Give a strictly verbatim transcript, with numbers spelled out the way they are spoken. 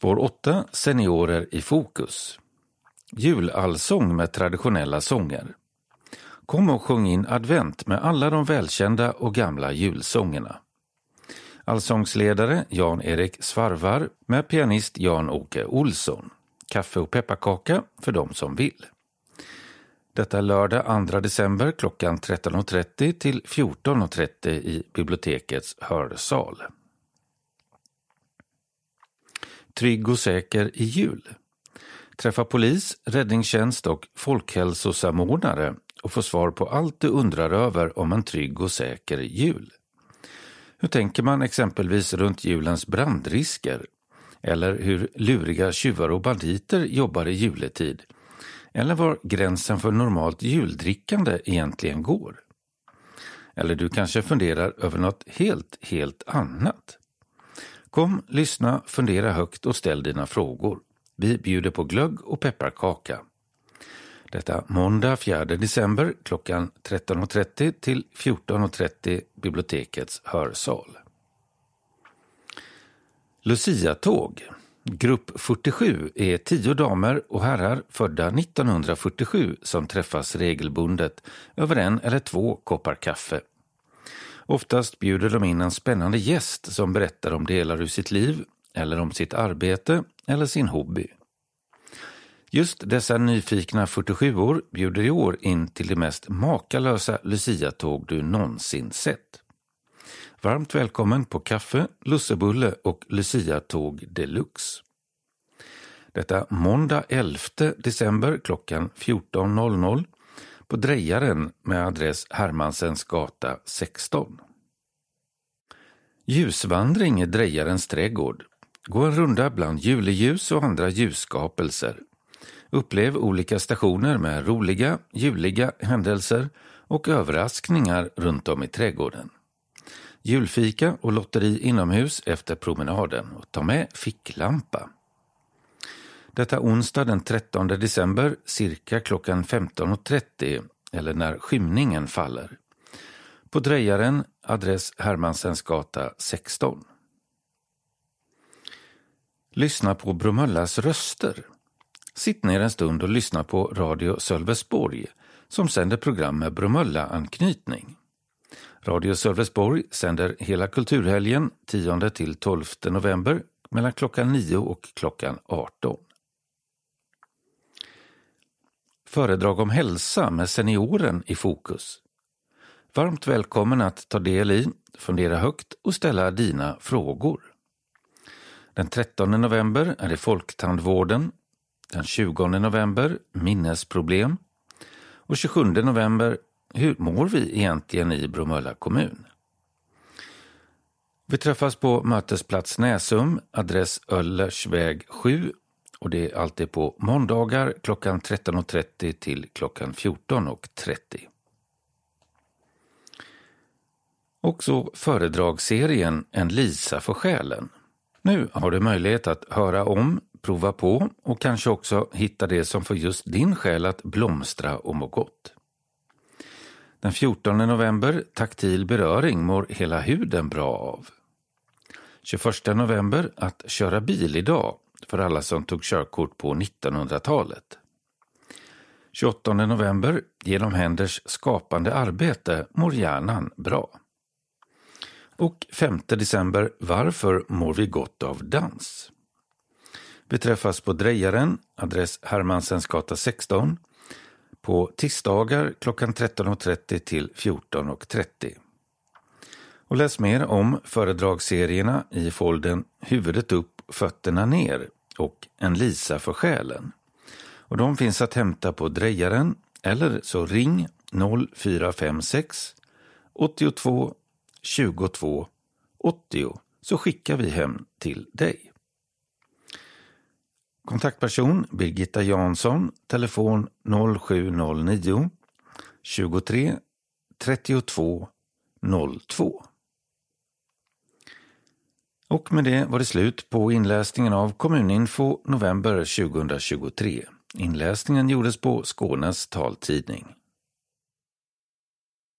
Spår åtta, seniorer i fokus. Julallsång med traditionella sånger. Kom och sjung in advent med alla de välkända och gamla julsångerna. Allsångsledare Jan-Erik Svarvar med pianist Jan-Åke Olsson. Kaffe och pepparkaka för de som vill. Detta är lördag andra december klockan tretton och trettio till fjorton och trettio i bibliotekets hörsal. Trygg och säker i jul. Träffa polis, räddningstjänst och folkhälsosamordnare och få svar på allt du undrar över om en trygg och säker jul. Hur tänker man exempelvis runt julens brandrisker? Eller hur luriga tjuvar och banditer jobbar i juletid? Eller var gränsen för normalt juldrickande egentligen går? Eller du kanske funderar över något helt, helt annat? Kom, lyssna, fundera högt och ställ dina frågor. Vi bjuder på glögg och pepparkaka. Detta måndag fjärde december klockan tretton och trettio till fjorton och trettio bibliotekets hörsal. Lucia-tåg. Grupp fyrtiosju är tio damer och herrar födda nittonhundrafyrtiosju som träffas regelbundet över en eller två koppar kaffe. Oftast bjuder de in en spännande gäst som berättar om delar ur sitt liv eller om sitt arbete eller sin hobby. Just dessa nyfikna fyrtiosjuor bjuder i år in till det mest makalösa Lucia-tåg du någonsin sett. Varmt välkommen på kaffe, lussebulle och Lucia-tåg deluxe. Detta måndag elfte december klockan fjorton noll noll på Drejaren med adress Hermansens gata sexton. Ljusvandring i Drejarens trädgård. Gå en runda bland juleljus och andra ljusskapelser. Upplev olika stationer med roliga, juliga händelser och överraskningar runt om i trädgården. Julfika och lotteri inomhus efter promenaden och ta med ficklampa. Detta onsdag den trettonde december cirka klockan femton och trettio eller när skymningen faller. På Drejaren, adress Hermansens gata sexton. Lyssna på Bromöllas röster. Sitt ner en stund och lyssna på Radio Sölvesborg som sänder program med Bromölla-anknytning. Radio Sölvesborg sänder hela kulturhelgen tionde till tolfte november mellan klockan nio och klockan arton. Föredrag om hälsa med senioren i fokus. Varmt välkommen att ta del i, fundera högt och ställa dina frågor. Den trettonde november är det folktandvården, den tjugonde november minnesproblem och tjugosjunde november hur mår vi egentligen i Bromölla kommun. Vi träffas på Mötesplats Näsum, adress Öllersväg sju och det är alltid på måndagar klockan tretton och trettio till klockan fjorton och trettio. Också föredragsserien En Lisa för själen. Nu har du möjlighet att höra om, prova på och kanske också hitta det som får just din själ att blomstra och må gott. Den fjortonde november, taktil beröring mår hela huden bra av. tjugoförsta november, att köra bil idag för alla som tog körkort på nittonhundratalet. tjugoåttonde november, genom händers skapande arbete mår hjärnan bra. Och femte december, varför mår vi gott av dans? Vi träffas på Drejaren, adress Hermansens gata sexton, på tisdagar klockan tretton och trettio till fjorton och trettio. Och läs mer om föredragsserierna i folden Huvudet upp, fötterna ner och En Lisa för själen. Och de finns att hämta på Drejaren eller så ring noll fyra fem sex åttiotvå tjugotvå åttio så skickar vi hem till dig. Kontaktperson Birgitta Jansson, telefon noll sju noll nio tjugotre trettiotvå noll två. Och med det var det slut på inläsningen av Kommuninfo november tjugohundratjugotre. Inläsningen gjordes på Skånes taltidning.